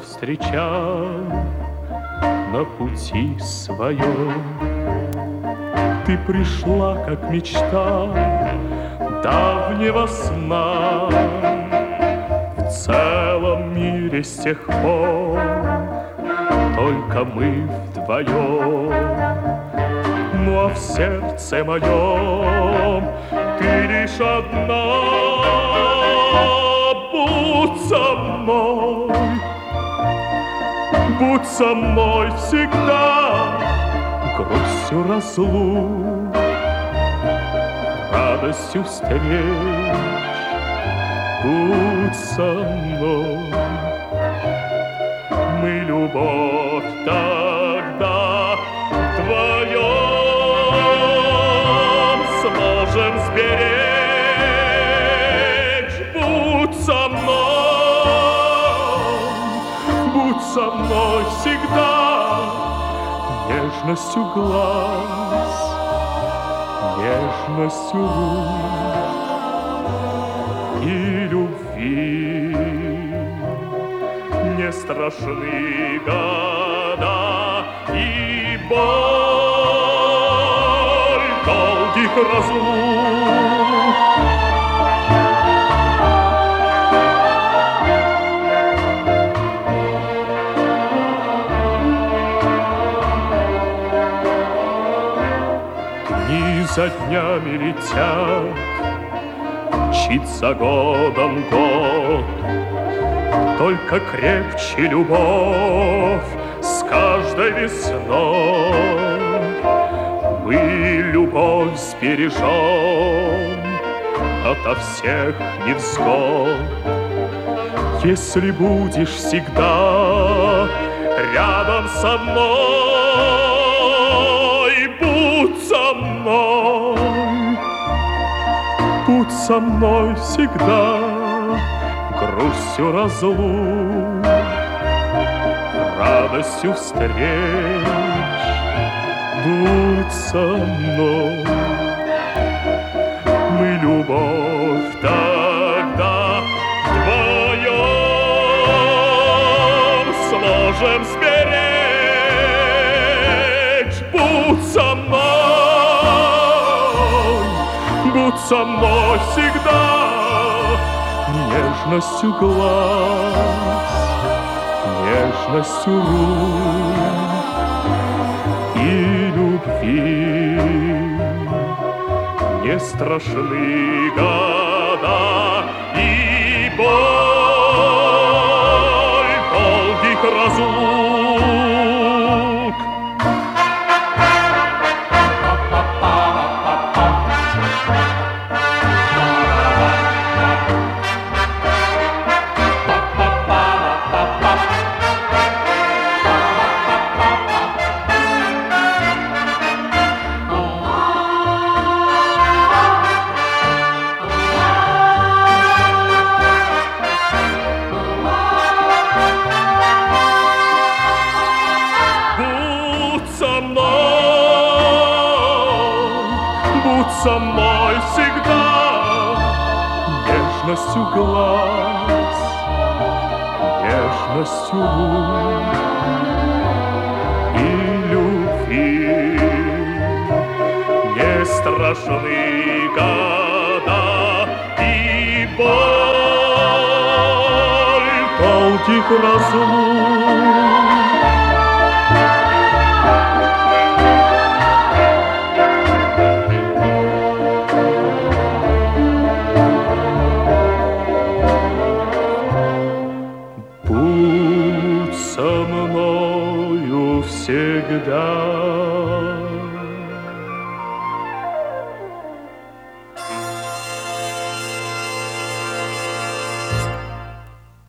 повстречал на пути своем. Ты пришла, как мечта давнего сна. В целом мире с тех пор только мы вдвоем. Ну а в сердце моем ты лишь одна. Будь со мной всегда, грустью разлук, радостью встреч. Будь со мной, мы любовь тогда вдвоем сможем сберечь. Будь со мной всегда, нежностью глаз, нежностью рук и любви. Не страшны года и боль долгих разлук. За днями летят, мчится годом год, только крепче любовь с каждой весной. Мы любовь сбережем ото всех невзгод, если будешь всегда рядом со мной. Будь со мной всегда, грустью разлук, радостью встреч. Будь со мной, мы любовь тогда вдвоем сможем сберечь. Будь со мной всегда, нежностью глаз, нежностью рук и любви. Не страшны года и боль долгих разлук. Будь со мной всегда, нежностью глаз, нежностью рук и любви. Не страшны года и боль долгих разлук. Будь со мною всегда.